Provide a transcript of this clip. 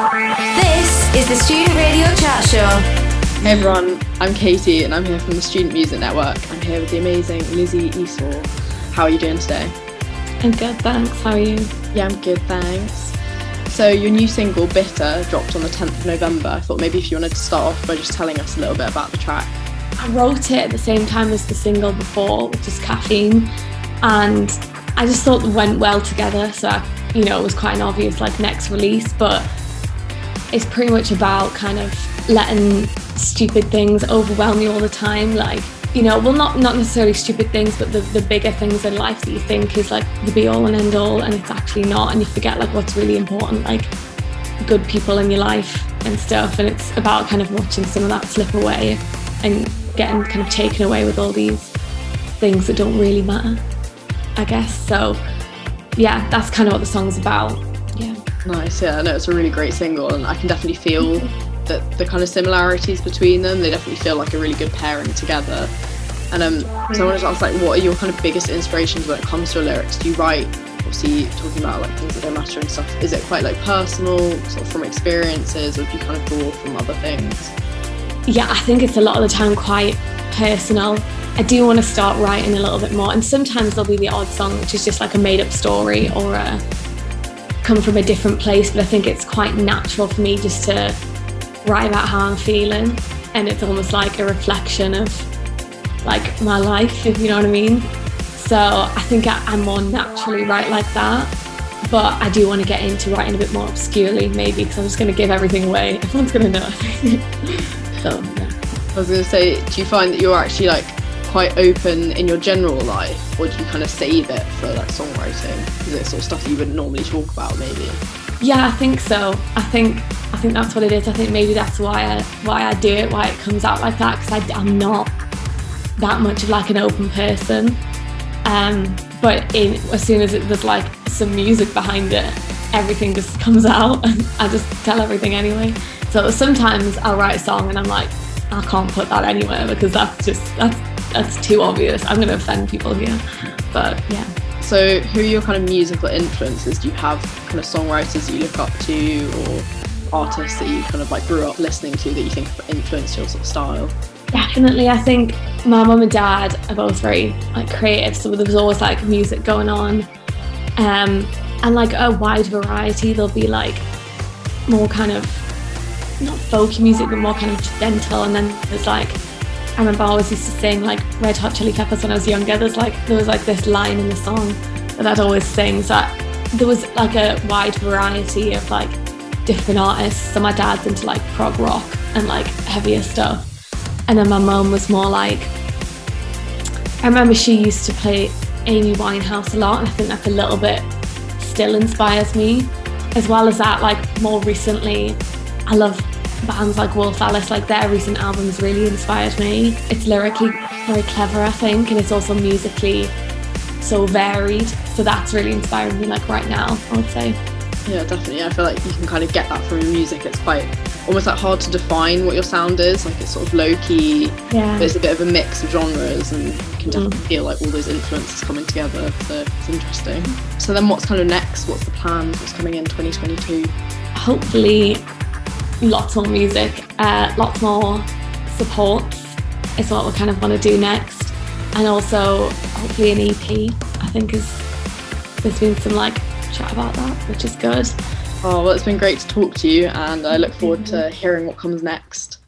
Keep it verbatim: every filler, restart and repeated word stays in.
This is the Student Radio Chat Show. Hey everyone, I'm Katie and I'm here from the Student Music Network. I'm here with the amazing Lizzie Eastwall. How are you doing today? I'm good, thanks. How are you? Yeah, I'm good, thanks. So your new single, Bitter, dropped on the tenth of November. I thought maybe if you wanted to start off by just telling us a little bit about the track. I wrote it at the same time as the single before, which is Caffeine, and I just thought it went well together, so I, you know, it was quite an obvious like next release, but it's pretty much about kind of letting stupid things overwhelm you all the time, like, you know, well not not necessarily stupid things, but the, the bigger things in life that you think is like the be all and end all, and it's actually not, and you forget like what's really important, like good people in your life and stuff, and it's about kind of watching some of that slip away and getting kind of taken away with all these things that don't really matter, I guess. So yeah, that's kind of what the song's about. Yeah. Nice. Yeah, no, it's a really great single, and I can definitely feel that the kind of similarities between them, they definitely feel like a really good pairing together. And um, so I wanted to ask, like, what are your kind of biggest inspirations when it comes to your lyrics? Do you write, obviously talking about like things that don't matter and stuff, is it quite like personal, sort of from experiences, or do you kind of draw from other things? Yeah, I think it's a lot of the time quite personal. I do want to start writing a little bit more, and sometimes there'll be the odd song which is just like a made-up story or a come from a different place, but I think it's quite natural for me just to write about how I'm feeling, and it's almost like a reflection of like my life, if you know what I mean. So I think I, I'm more naturally write like that, but I do want to get into writing a bit more obscurely, maybe, because I'm just going to give everything away. Everyone's going to know. So yeah. I was going to say, do you find that you're actually like quite open in your general life, or do you kind of save it for like songwriting? Is it sort of stuff you wouldn't normally talk about, maybe? Yeah, I think so. I think I think that's what it is. I think maybe that's why I why I do it, why it comes out like that, because I'm not that much of like an open person. Um, but in as soon as it, there's like some music behind it, everything just comes out, and I just tell everything anyway. So sometimes I'll write a song and I'm like, I can't put that anywhere because that's just that's that's too obvious. I'm going to offend people here. But yeah. So who are your kind of musical influences? Do you have kind of songwriters that you look up to, or artists that you kind of like grew up listening to that you think have influenced your sort of style? Definitely. I think my mum and dad are both very like creative, so there was always like music going on, um, and like a wide variety. There'll be like more kind of not folky music, but more kind of gentle, and then there's like, I remember I always used to sing like Red Hot Chili Peppers when I was younger. There's like there was like this line in the song that I'd always sing. So I, there was like a wide variety of like different artists. So my dad's into like prog rock and like heavier stuff, and then my mum was more like, I remember she used to play Amy Winehouse a lot, and I think that's a little bit still inspires me. As well as that, like more recently, I love bands like Wolf Alice, like their recent albums really inspired me. It's lyrically very clever, I think, and it's also musically so varied. So that's really inspiring me like right now, I would say. Yeah, definitely. I feel like you can kind of get that from your music. It's quite almost like hard to define what your sound is. Like it's sort of low-key, yeah. But it's a bit of a mix of genres, and you can definitely mm. feel like all those influences coming together. So it's interesting. So then what's kind of next? What's the plan? What's coming in twenty twenty-two? Hopefully lots more music, uh, lots more support is what we kind of want to do next, and also hopefully an E P. I think is there's been some like chat about that, which is good. Oh well, it's been great to talk to you, and I look forward to hearing what comes next.